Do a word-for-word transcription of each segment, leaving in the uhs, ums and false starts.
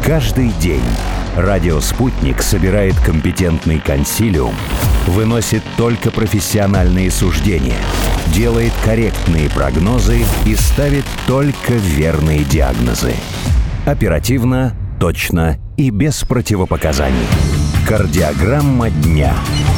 Каждый день радио «Спутник» собирает компетентный консилиум, выносит только профессиональные суждения, делает корректные прогнозы и ставит только верные диагнозы. Оперативно, точно и без противопоказаний. Кардиограмма дня.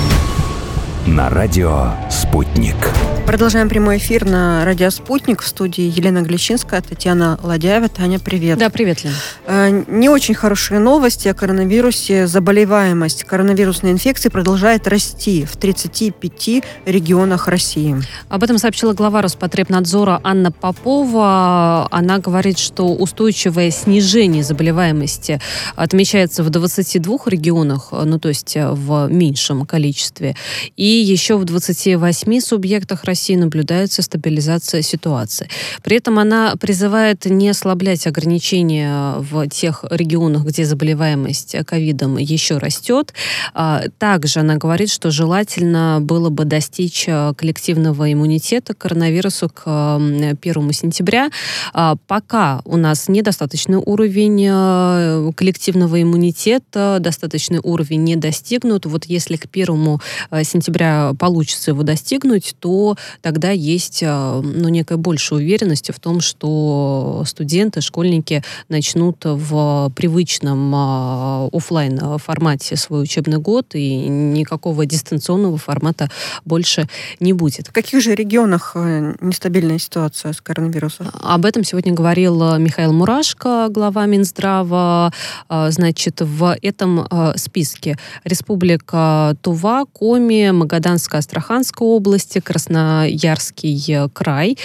На радио «Спутник». Продолжаем прямой эфир на радио «Спутник». В студии Елена Глещинская, Татьяна Ладяева. Таня, привет. Да, привет, Лена. Э, не очень хорошие новости о коронавирусе. Заболеваемость коронавирусной инфекцией продолжает расти в тридцати пяти регионах России. Об этом сообщила глава Роспотребнадзора Анна Попова. Она говорит, что устойчивое снижение заболеваемости отмечается в двадцати двух регионах, ну то есть в меньшем количестве. И еще в двадцати восьми субъектах России наблюдается стабилизация ситуации. При этом она призывает не ослаблять ограничения в тех регионах, где заболеваемость ковидом еще растет. Также она говорит, что желательно было бы достичь коллективного иммунитета к коронавирусу к первому сентября. Пока у нас недостаточный уровень коллективного иммунитета, достаточный уровень не достигнут. Вот если к первому сентября получится его достигнуть, то тогда есть ну, некая большая уверенность в том, что студенты, школьники начнут в привычном офлайн формате свой учебный год, и никакого дистанционного формата больше не будет. В каких же регионах нестабильная ситуация с коронавирусом? Об этом сегодня говорил Михаил Мурашко, глава Минздрава. Значит, в этом списке Республика Тува, Коми, Магаданско-Астраханская область, Красноярский край,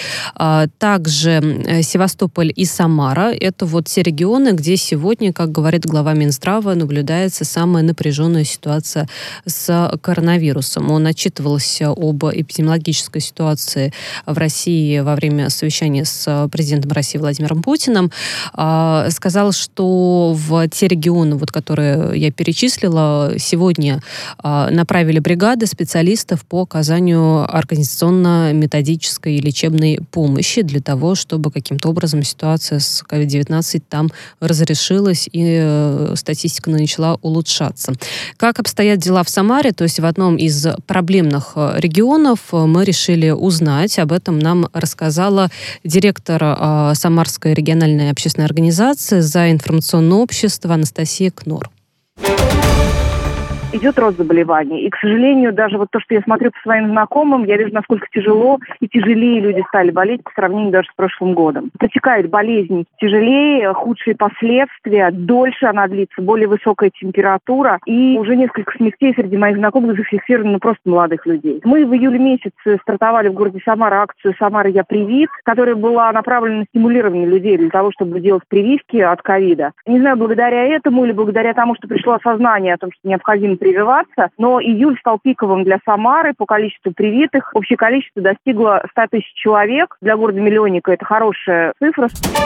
также Севастополь и Самара. Это вот те регионы, где сегодня, как говорит глава Минздрава, наблюдается самая напряженная ситуация с коронавирусом. Он отчитывался об эпидемиологической ситуации в России во время совещания с президентом России Владимиром Путиным. Сказал, что в те регионы, вот, которые я перечислила, сегодня направили бригады специалистов по оказанию организационно-методической и лечебной помощи для того, чтобы каким-то образом ситуация с ковид девятнадцать там разрешилась и статистика начала улучшаться. Как обстоят дела в Самаре, то есть в одном из проблемных регионов, мы решили узнать. Об этом нам рассказала директор Самарской региональной общественной организации «За информационное общество» Анастасия Кнор. Идет рост заболеваний. И, к сожалению, даже вот то, что я смотрю по своим знакомым, я вижу, насколько тяжело и тяжелее люди стали болеть по сравнению даже с прошлым годом. Протекает болезнь тяжелее, худшие последствия, дольше она длится, более высокая температура. И уже несколько смертей среди моих знакомых зафиксировано просто молодых людей. Мы в июле месяце стартовали в городе Самара акцию «Самара, я привит», которая была направлена на стимулирование людей для того, чтобы делать прививки от ковида. Не знаю, благодаря этому или благодаря тому, что пришло осознание о том, что необходимо прививаться, но июль стал пиковым для Самары по количеству привитых. Общее количество достигло ста тысяч человек. Для города-миллионника это хорошая цифра.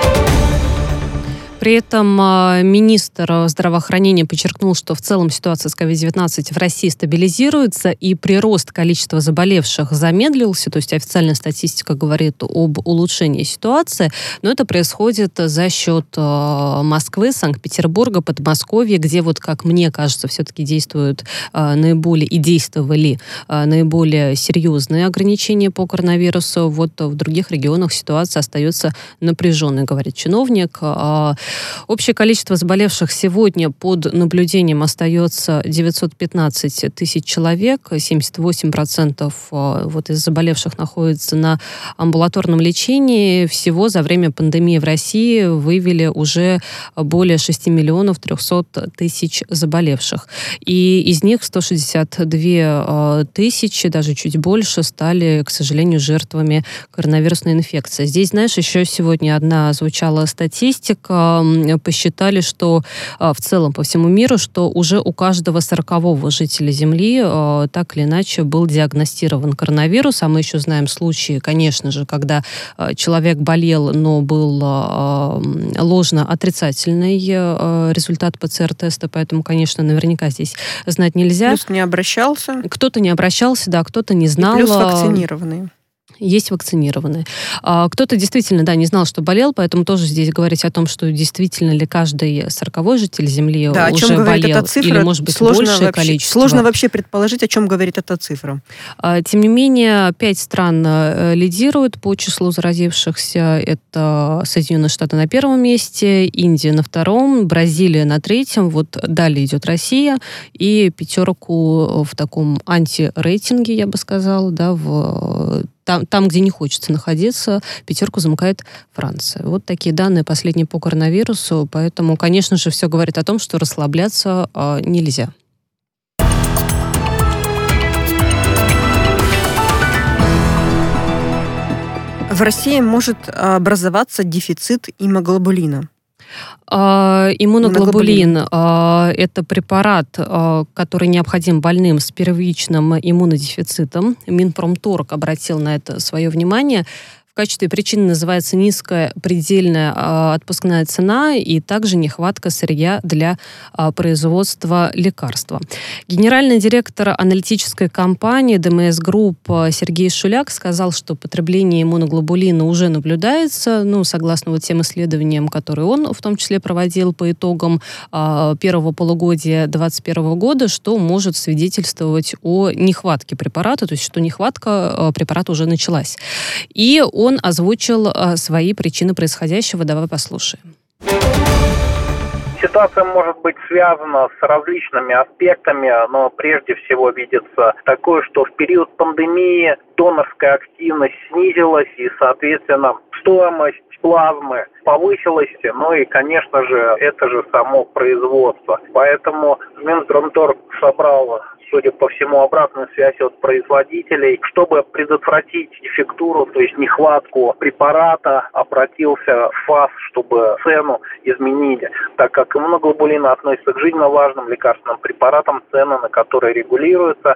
При этом министр здравоохранения подчеркнул, что в целом ситуация с ковид девятнадцать в России стабилизируется, и прирост количества заболевших замедлился, то есть официальная статистика говорит об улучшении ситуации, но это происходит за счет Москвы, Санкт-Петербурга, Подмосковья, где, вот как мне кажется, все-таки действуют наиболее и действовали наиболее серьезные ограничения по коронавирусу. Вот в других регионах ситуация остается напряженной, говорит чиновник. Общее количество заболевших сегодня под наблюдением остается девятьсот пятнадцать тысяч человек. семьдесят восемь процентов вот из заболевших находится на амбулаторном лечении. Всего за время пандемии в России выявили уже более шести миллионов трехсот тысяч заболевших. И из них сто шестьдесят две тысячи, даже чуть больше, стали, к сожалению, жертвами коронавирусной инфекции. Здесь, знаешь, еще сегодня одна звучала статистика. Посчитали, что в целом по всему миру, что уже у каждого сорокового жителя Земли так или иначе был диагностирован коронавирус. А мы еще знаем случаи, конечно же, когда человек болел, но был ложно отрицательный результат ПЦР-теста, поэтому, конечно, наверняка здесь знать нельзя. Плюс не обращался. Кто-то не обращался, да, кто-то не знал. И плюс вакцинированный. есть вакцинированные. Кто-то действительно, да, не знал, что болел, поэтому тоже здесь говорить о том, что действительно ли каждый сороковой житель Земли да, уже болел, эта цифра, или, может быть, сложно большее вообще, количество. Сложно вообще предположить, о чем говорит эта цифра. Тем не менее, пять стран лидируют по числу заразившихся. Это Соединенные Штаты на первом месте, Индия на втором, Бразилия на третьем, вот далее идет Россия, и пятерку в таком антирейтинге, я бы сказала, да, в Там, там, где не хочется находиться, пятерку замыкает Франция. Вот такие данные последние по коронавирусу. Поэтому, конечно же, все говорит о том, что расслабляться э, нельзя. В России может образоваться дефицит гемоглобулина. Uh, иммуноглобулин uh, – это препарат, uh, который необходим больным с первичным иммунодефицитом. Минпромторг обратил на это свое внимание. В качестве причины называется низкая предельная э, отпускная цена и также нехватка сырья для э, производства лекарства. Генеральный директор аналитической компании ДМС Групп Сергей Шуляк сказал, что потребление иммуноглобулина уже наблюдается, ну, согласно вот тем исследованиям, которые он в том числе проводил по итогам э, первого полугодия две тысячи двадцать первого года, что может свидетельствовать о нехватке препарата, то есть что нехватка э, препарата уже началась. И он Он озвучил э, свои причины происходящего. Давай послушаем. Ситуация может быть связана с различными аспектами, но прежде всего видится такое, что в период пандемии донорская активность снизилась и, соответственно, стоимость плазмы повысилась, ну и, конечно же, это же само производство. Поэтому Минпромторг собрал, судя по всему, обратную связь от производителей, чтобы предотвратить дефектуру, то есть нехватку препарата, обратился в ФАС, чтобы цену изменили, так как иммуноглобулин относится к жизненно важным лекарственным препаратам, цены на которые регулируются.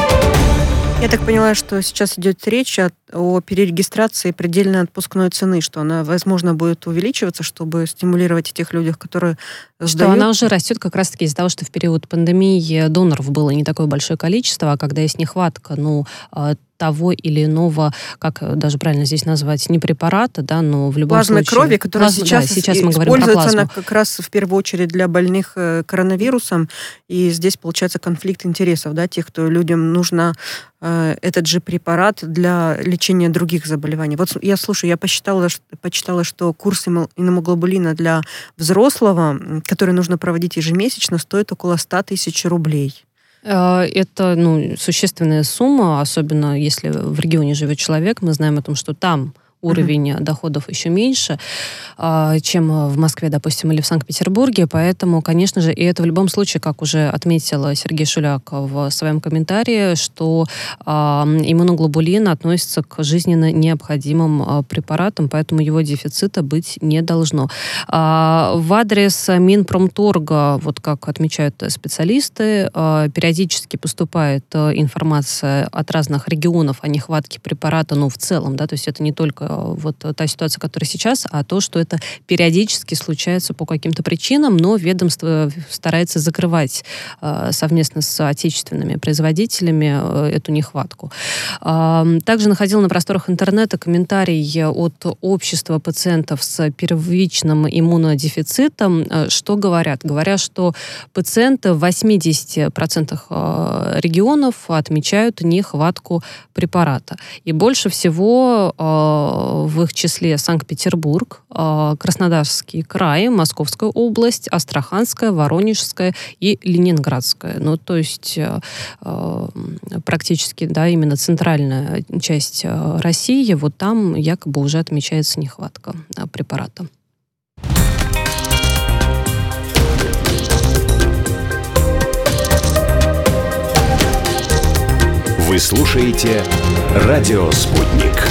Я так поняла, что сейчас идет речь о, о перерегистрации предельной отпускной цены, что она, возможно, будет увеличиваться, чтобы стимулировать этих людей, которые что сдают. Она уже растет как раз-таки из-за того, что в период пандемии доноров было не такое большое количество, а когда есть нехватка, ну, того или иного, как даже правильно здесь назвать, не препарата, да, но в любом плазмы случае... крови, которая Плазма, сейчас, да, сейчас мы используется она как раз в первую очередь для больных коронавирусом, и здесь получается конфликт интересов, да, тех, кто людям нужно э, этот же препарат для лечения других заболеваний. Вот я слушаю, я посчитала, почитала, что курс иммуноглобулина для взрослого, который нужно проводить ежемесячно, стоит около ста тысяч рублей. Это, ну, существенная сумма, особенно если в регионе живет человек. Мы знаем о том, что там уровень uh-huh. доходов еще меньше, чем в Москве, допустим, или в Санкт-Петербурге. Поэтому, конечно же, и это в любом случае, как уже отметил Сергей Шуляк в своем комментарии, что иммуноглобулин относится к жизненно необходимым препаратам, поэтому его дефицита быть не должно. В адрес Минпромторга, вот как отмечают специалисты, периодически поступает информация от разных регионов о нехватке препарата, ну, в целом, да, то есть это не только вот та ситуация, которая сейчас, а то, что это периодически случается по каким-то причинам, но ведомство старается закрывать э, совместно с отечественными производителями э, эту нехватку. Э, также находил на просторах интернета комментарий от общества пациентов с первичным иммунодефицитом. Э, что говорят? Говорят, что пациенты в восемьдесят процентов э, регионов отмечают нехватку препарата. И больше всего э, в их числе Санкт-Петербург, Краснодарский край, Московская область, Астраханская, Воронежская и Ленинградская. Ну, то есть практически, да, именно центральная часть России, вот там якобы уже отмечается нехватка препарата. Вы слушаете «Радио Спутник».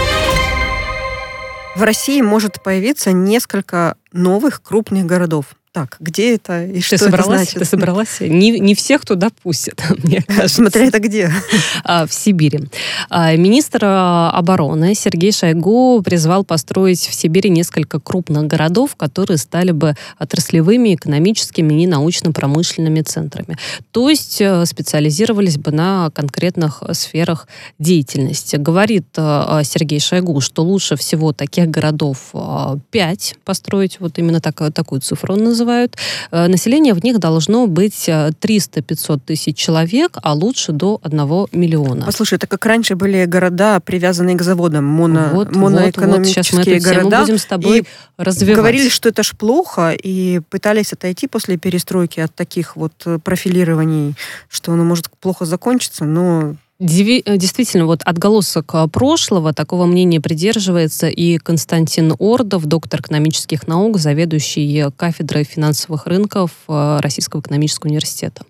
В России может появиться несколько новых крупных городов. так, где это и Ты что собралась? это значит? Ты собралась? Не, не всех туда пустят, мне кажется. Смотря это где. В Сибири. Министр обороны Сергей Шойгу призвал построить в Сибири несколько крупных городов, которые стали бы отраслевыми, экономическими и научно-промышленными центрами. То есть специализировались бы на конкретных сферах деятельности. Говорит Сергей Шойгу, что лучше всего таких городов пять построить, вот именно так, такую цифру он называют. Население в них должно быть триста-пятьсот тысяч человек, а лучше до одного миллиона. Послушай, это как раньше были города, привязанные к заводам, моно, вот, моноэкономические вот, вот. Сейчас мы эту города. Тему будем с тобой и развивать. Говорили, что это ж плохо, и пытались отойти после перестройки от таких вот профилирований, что оно может плохо закончиться, но... Действительно, вот отголосок прошлого, такого мнения придерживается и Константин Ордов, доктор экономических наук, заведующий кафедрой финансовых рынков Российского экономического университета.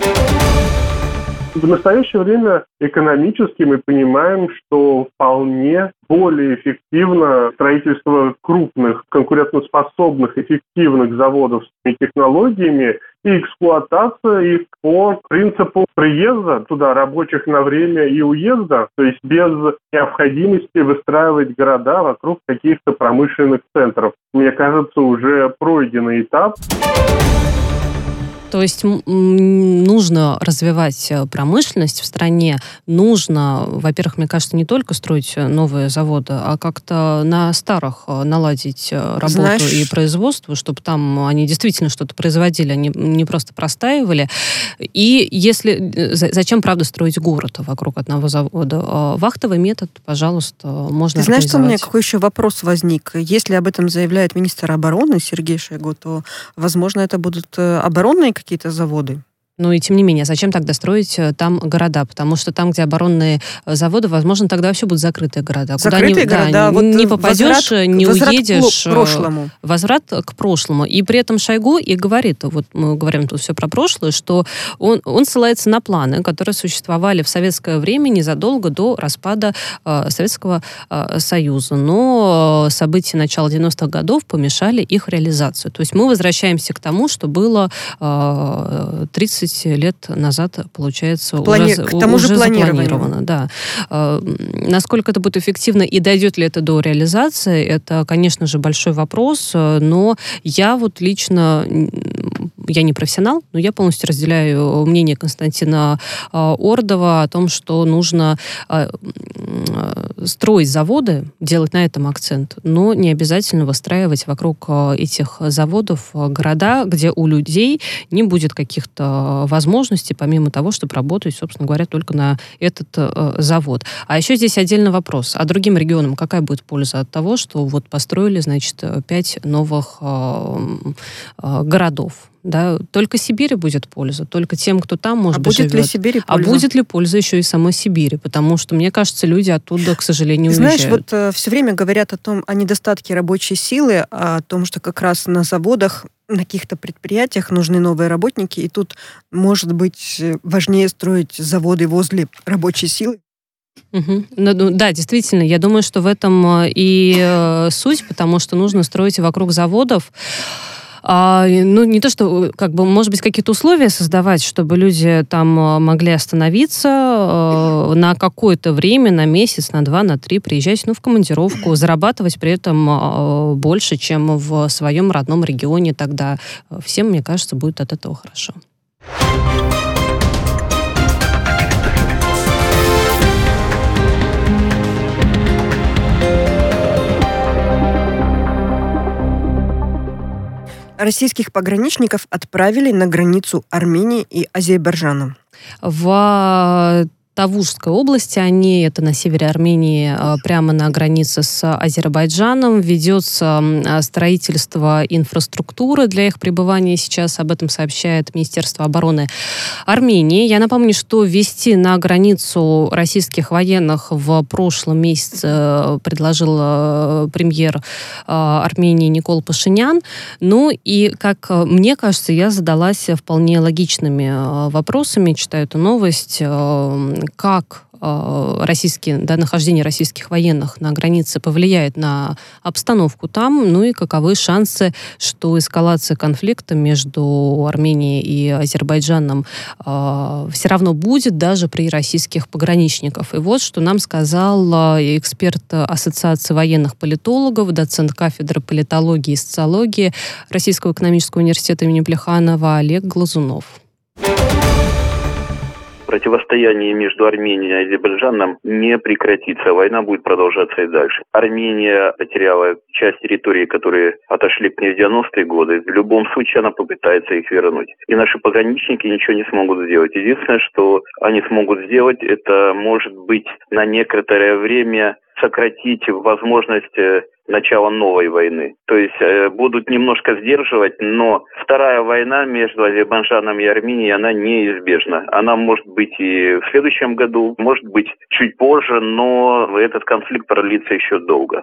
В настоящее время экономически мы понимаем, что вполне более эффективно строительство крупных, конкурентоспособных, эффективных заводов с технологиями и эксплуатация их по принципу приезда туда рабочих на время и уезда, то есть без необходимости выстраивать города вокруг каких-то промышленных центров. Мне кажется, уже пройденный этап. То есть нужно развивать промышленность в стране, нужно, во-первых, мне кажется, не только строить новые заводы, а как-то на старых наладить работу Знаешь... и производство, чтобы там они действительно что-то производили, они не просто простаивали. И если... Зачем, правда, строить город вокруг одного завода? Вахтовый метод, пожалуйста, можно Ты знаешь, организовать. что у меня какой еще вопрос возник? Если об этом заявляет министр обороны Сергей Шойгу, то, возможно, это будут оборонные какие-то заводы? Ну и тем не менее, зачем тогда строить там города? Потому что там, где оборонные заводы, возможно, тогда вообще будут закрытые города. Закрытые Куда города? Да, вот не попадешь, возврат, не возврат уедешь. К прошлому. Возврат к прошлому. И при этом Шойгу и говорит, вот мы говорим тут все про прошлое, что он, он ссылается на планы, которые существовали в советское время незадолго до распада э, Советского э, Союза. Но события начала девяностых годов помешали их реализацию. То есть мы возвращаемся к тому, что было э, тридцать лет назад, получается, Плани... уже, к тому уже же запланировано. Да. Э, насколько это будет эффективно и дойдет ли это до реализации, это, конечно же, большой вопрос, но я вот лично, я не профессионал, но я полностью разделяю мнение Константина э, Ордова о том, что нужно э, строить заводы, делать на этом акцент, но не обязательно выстраивать вокруг этих заводов города, где у людей не будет каких-то возможностей, помимо того, чтобы работать, собственно говоря, только на этот э, завод. А еще здесь отдельный вопрос. А другим регионам какая будет польза от того, что вот построили, значит, пять новых э, э, городов? Да, только Сибири будет польза, только тем, кто там, может а быть, будет живет. ли Сибири польза? А будет ли польза еще и самой Сибири? Потому что, мне кажется, люди оттуда, к сожалению, Знаешь, уезжают. вот э, все время говорят о том, о недостатке рабочей силы, о том, что как раз на заводах, на каких-то предприятиях нужны новые работники, и тут, может быть, важнее строить заводы возле рабочей силы. Угу. Ну, да, действительно, я думаю, что в этом и э, суть, потому что нужно строить вокруг заводов. А, ну, не то, что, как бы, может быть, какие-то условия создавать, чтобы люди там могли остановиться э, на какое-то время, на месяц, на два, на три, приезжать, ну, в командировку, зарабатывать при этом э, больше, чем в своем родном регионе. Тогда всем, мне кажется, будет от этого хорошо. Российских пограничников отправили на границу Армении и Азербайджана. В Тавушской области, они, это на севере Армении, прямо на границе с Азербайджаном, ведется строительство инфраструктуры для их пребывания. Сейчас об этом сообщает Министерство обороны Армении. Я напомню, что ввести на границу российских военных в прошлом месяце предложил премьер Армении Никол Пашинян. Ну и, как мне кажется, я задалась вполне логичными вопросами, читаю эту новость, как российские, да, нахождение российских военных на границе повлияет на обстановку там, ну и каковы шансы, что эскалация конфликта между Арменией и Азербайджаном э, все равно будет даже при российских пограничников. И вот что нам сказал эксперт Ассоциации военных политологов, доцент кафедры политологии и социологии Российского экономического университета имени Плеханова Олег Глазунов. Противостояние между Арменией и Азербайджаном не прекратится. Война будет продолжаться и дальше. Армения потеряла часть территории, которые отошли к ней в девяностые годы. В любом случае она попытается их вернуть. И наши пограничники ничего не смогут сделать. Единственное, что они смогут сделать, это, может быть, на некоторое время сократить возможность начала новой войны. То есть э, будут немножко сдерживать, но вторая война между Азербайджаном и Арменией, она неизбежна. Она может быть и в следующем году, может быть чуть позже, но этот конфликт продлится еще долго.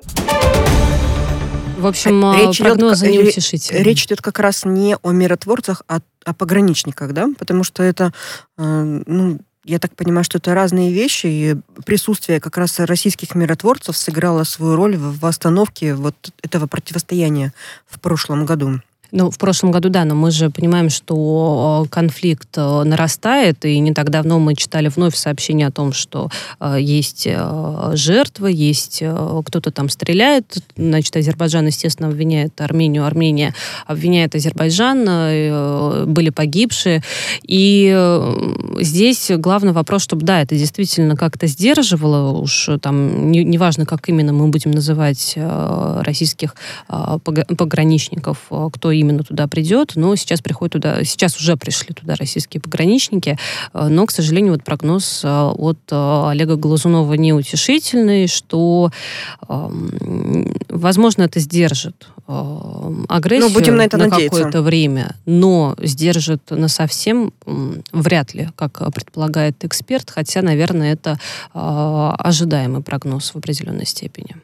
В общем, речь прогнозы идет, неутешительные. Речь идет как раз не о миротворцах, а о пограничниках, да? Потому что это, э, ну, я так понимаю, что это разные вещи, и присутствие как раз российских миротворцев сыграло свою роль в остановке вот этого противостояния в прошлом году. Ну, в прошлом году, да, но мы же понимаем, что конфликт нарастает, и не так давно мы читали вновь сообщение о том, что э, есть э, жертвы, есть э, кто-то там стреляет, значит, Азербайджан, естественно, обвиняет Армению, Армения обвиняет Азербайджан, э, были погибшие, и э, здесь главный вопрос, чтобы, да, это действительно как-то сдерживало, уж там, не, неважно, как именно мы будем называть э, российских э, пограничников, кто именно именно туда придет, но сейчас приходят туда, сейчас уже пришли туда российские пограничники, но, к сожалению, вот прогноз от Олега Глазунова неутешительный, что, возможно, это сдержит агрессию, ну, будем на, это на какое-то время, но сдержит насовсем вряд ли, как предполагает эксперт, хотя, наверное, это ожидаемый прогноз в определенной степени.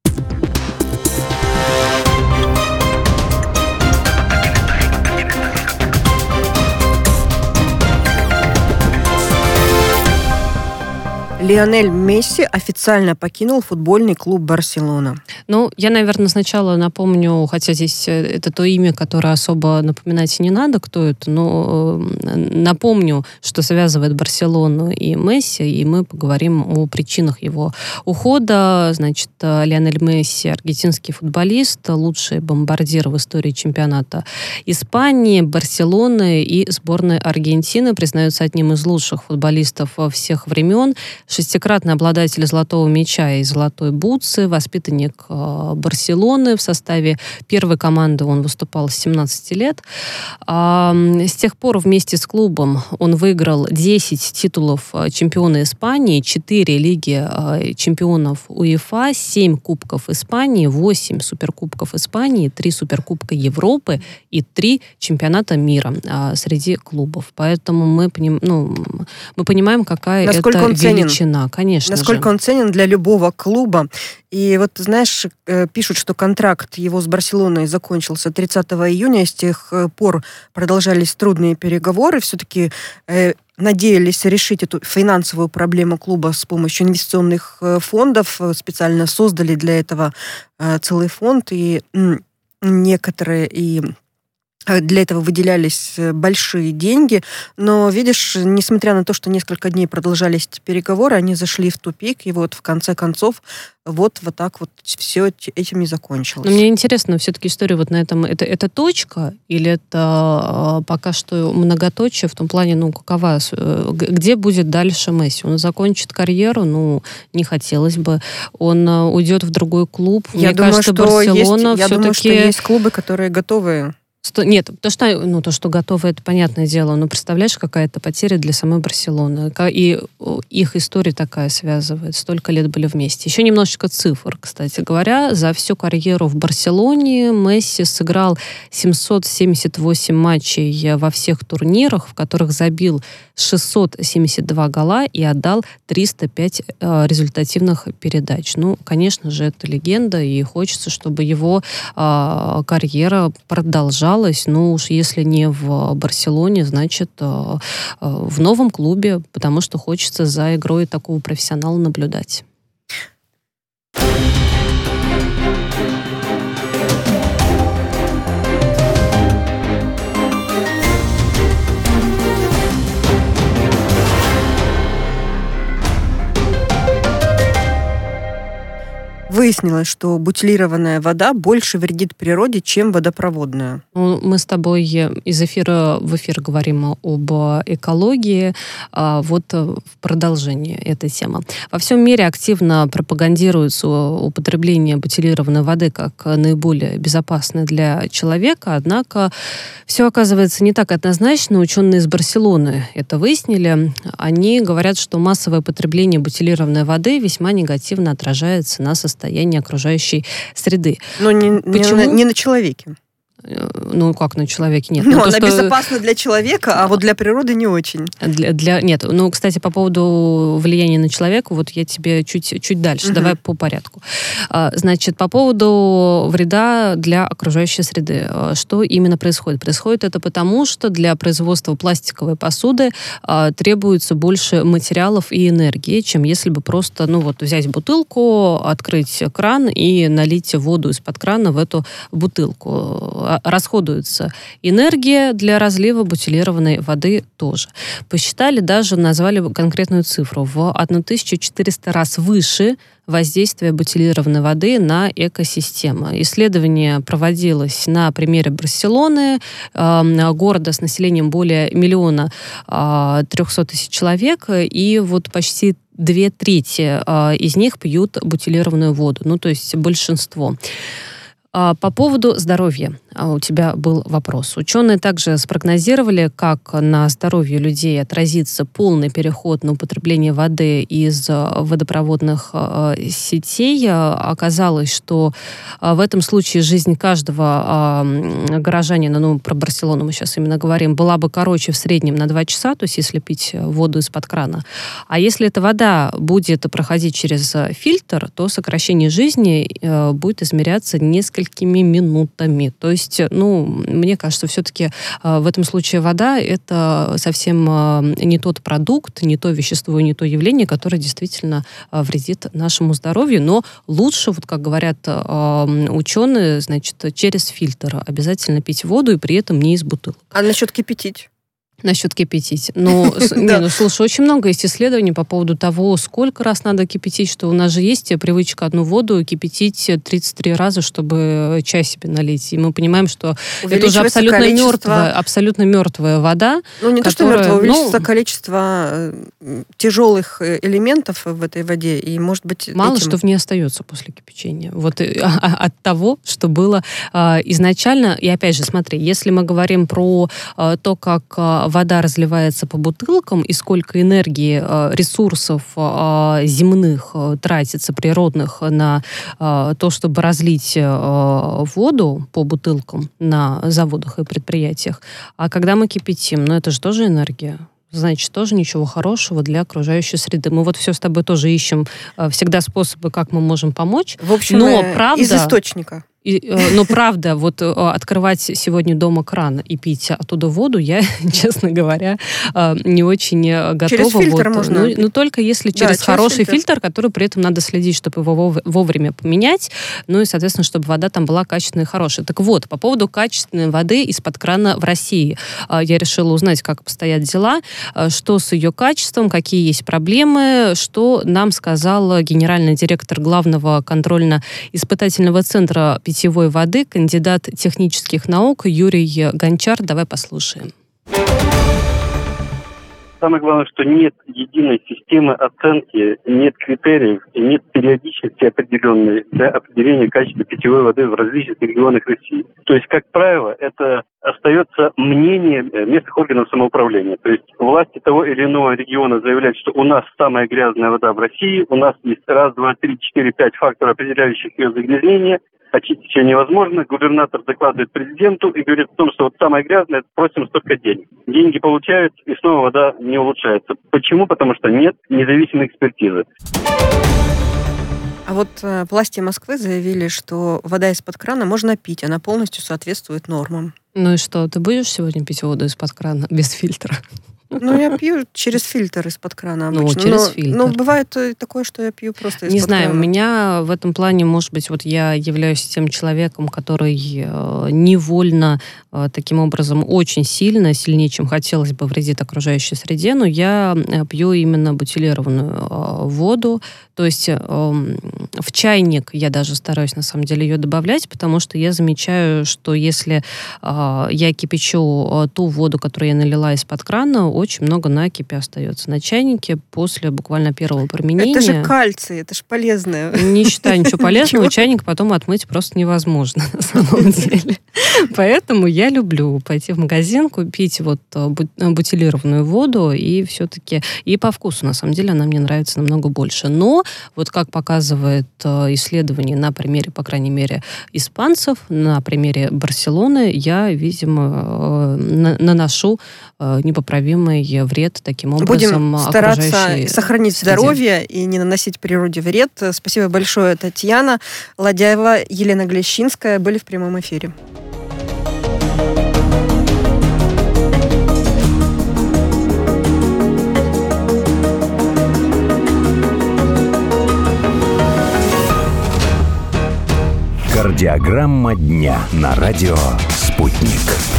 Лионель Месси официально покинул футбольный клуб «Барселона». Ну, я, наверное, сначала напомню, хотя здесь это то имя, которое особо напоминать не надо, кто это, но напомню, что связывает Барселону и Месси, и мы поговорим о причинах его ухода. Значит, Лионель Месси — аргентинский футболист, лучший бомбардир в истории чемпионата Испании, Барселоны и сборной Аргентины, признается одним из лучших футболистов всех времен. Шестикратный обладатель золотого мяча и золотой бутсы, воспитанник э, Барселоны. В составе первой команды он выступал с семнадцати лет. А, с тех пор вместе с клубом он выиграл десять титулов чемпиона Испании, четыре лиги э, чемпионов УЕФА, семь кубков Испании, восемь суперкубков Испании, три суперкубка Европы и три чемпионата мира э, среди клубов. Поэтому мы, поним, ну, мы понимаем, какая Насколько это он ценен. величина. Конечно Насколько же. он ценен для любого клуба. И вот, знаешь, пишут, что контракт его с Барселоной закончился тридцатого июня. С тех пор продолжались трудные переговоры. Все-таки э, надеялись решить эту финансовую проблему клуба с помощью инвестиционных фондов. Специально создали для этого э, целый фонд. И м, некоторые... и Для этого выделялись большие деньги, но, видишь, несмотря на то, что несколько дней продолжались эти переговоры, они зашли в тупик, и вот в конце концов вот, вот так вот все этим и закончилось. Но мне интересно, все-таки история вот на этом, это, это точка или это пока что многоточие в том плане, ну, какова, где будет дальше Месси? Он закончит карьеру, ну, не хотелось бы. Он уйдет в другой клуб. Я Мне думаю, кажется, что Барселона есть, я все-таки... думаю, что есть клубы, которые готовы... Нет, то что, ну, то, что готовы, это понятное дело, но представляешь, какая-то потеря для самой Барселоны. И их история такая связывает. Столько лет были вместе. Еще немножечко цифр, кстати говоря. За всю карьеру в Барселоне Месси сыграл семьсот семьдесят восемь матчей во всех турнирах, в которых забил шестьсот семьдесят два гола и отдал триста пять э, результативных передач. Ну, конечно же, это легенда, и хочется, чтобы его э, карьера продолжалась. осталась, ну уж если не в Барселоне, значит, в новом клубе, потому что хочется за игрой такого профессионала наблюдать. Выяснилось, что бутилированная вода больше вредит природе, чем водопроводная. Ну, мы с тобой из эфира в эфир говорим об экологии. А вот в продолжении этой темы. Во всем мире активно пропагандируется употребление бутилированной воды как наиболее безопасное для человека, однако все оказывается не так однозначно. Ученые из Барселоны это выяснили. Они говорят, что массовое потребление бутилированной воды весьма негативно отражается на состоянии состояние окружающей среды. Но не, не, на, не на человеке. Ну, как на человеке? Нет. Ну, ну, она то, что... безопасна для человека, а вот для природы не очень. Для, для... Нет, ну, кстати, по поводу влияния на человека, вот я тебе чуть, чуть дальше, угу. Давай по порядку. Значит, по поводу вреда для окружающей среды. Что именно происходит? Происходит это потому, что для производства пластиковой посуды требуется больше материалов и энергии, чем если бы просто, ну, вот взять бутылку, открыть кран и налить воду из-под крана в эту бутылку. Расходуется энергия для разлива бутилированной воды тоже. Посчитали, даже назвали конкретную цифру. В тысячу четыреста раз выше воздействие бутилированной воды на экосистему. Исследование проводилось на примере Барселоны, э, города с населением более миллиона э, трехсот тысяч человек, и вот почти две трети э, из них пьют бутилированную воду, ну то есть большинство. По поводу здоровья у тебя был вопрос. Ученые также спрогнозировали, как на здоровье людей отразится полный переход на употребление воды из водопроводных сетей. Оказалось, что в этом случае жизнь каждого горожанина, ну, про Барселону мы сейчас именно говорим, была бы короче в среднем на два часа, то есть если пить воду из-под крана. А если эта вода будет проходить через фильтр, то сокращение жизни будет измеряться несколько несколькими минутами. То есть, ну, мне кажется, все-таки э, в этом случае вода — это совсем э, не тот продукт, не то вещество, не то явление, которое действительно э, вредит нашему здоровью. Но лучше, вот как говорят э, ученые, значит, через фильтр обязательно пить воду и при этом не из бутылок. А насчет кипятить? Насчет кипятить. Ну, не, ну, слушай, очень много есть исследований по поводу того, сколько раз надо кипятить, что у нас же есть привычка одну воду кипятить тридцать три раза, чтобы чай себе налить. И мы понимаем, что это уже абсолютно количество... мертвая, абсолютно мертвая вода. Ну, не которая, то, что мертвая, увеличится ну, количество тяжелых элементов в этой воде, и, может быть, мало этим... что в ней остается после кипячения. Вот от того, что было изначально. И опять же, смотри, если мы говорим про то, как вода разливается по бутылкам и сколько энергии, ресурсов земных тратится, природных, на то, чтобы разлить воду по бутылкам на заводах и предприятиях. А когда мы кипятим, ну это же тоже энергия. Значит, тоже ничего хорошего для окружающей среды. Мы вот все с тобой тоже ищем всегда способы, как мы можем помочь. В общем, но, правда, из источника. И, но правда, вот открывать сегодня дома кран и пить оттуда воду, я, честно говоря, не очень готова. Через фильтр вот. можно. Ну, ну, только если через, да, через хороший фильтр. фильтр, который при этом надо следить, чтобы его вовремя поменять, ну и, соответственно, чтобы вода там была качественная и хорошая. Так вот, по поводу качественной воды из-под крана в России. Я решила узнать, как обстоят дела, что с ее качеством, какие есть проблемы, что нам сказал генеральный директор главного контрольно-испытательного центра питьевой воды, кандидат технических наук Юрий Гончар. Давай послушаем. Самое главное, что нет единой системы оценки, нет критериев и нет периодичности определенной для определения качества питьевой воды в различных регионах России. То есть, как правило, это остается мнение местных органов самоуправления. То есть власти того или иного региона заявляют, что у нас самая грязная вода в России, у нас есть раз, два, три, четыре, пять факторов, определяющих ее загрязнение, очистить ее невозможно. Губернатор докладывает президенту и говорит о том, что вот самое грязное, просим столько денег. Деньги получают, и снова вода не улучшается. Почему? Потому что нет независимой экспертизы. А вот э, власти Москвы заявили, что вода из-под крана можно пить, она полностью соответствует нормам. Ну и что, ты будешь сегодня пить воду из-под крана без фильтра? Ну, я пью через фильтр из-под крана обычно. Ну, через но, фильтр. Но бывает такое, что я пью просто из-под Не знаю, крана. у меня в этом плане, может быть, вот я являюсь тем человеком, который э, невольно э, таким образом очень сильно, сильнее, чем хотелось бы, вредит окружающей среде, но я э, пью именно бутилированную э, воду, то есть э, в чайник я даже стараюсь, на самом деле, ее добавлять, потому что я замечаю, что если э, я кипячу э, ту воду, которую я налила из-под крана, очень много накипи остается на чайнике после буквально первого применения. Это же кальций, это же полезное. Не считаю ничего полезного, чайник потом отмыть просто невозможно на самом деле. Поэтому я люблю пойти в магазин, купить вот бутилированную воду, и все-таки и по вкусу, на самом деле, она мне нравится намного больше. Но вот как показывает исследование на примере, по крайней мере, испанцев, на примере Барселоны, я, видимо, наношу непоправимый вред таким образом. Будем стараться сохранить среде. Здоровье и не наносить природе вред. Спасибо большое, Татьяна Ладяева, Елена Глещинская были в прямом эфире. Кардиограмма дня на радио «Спутник».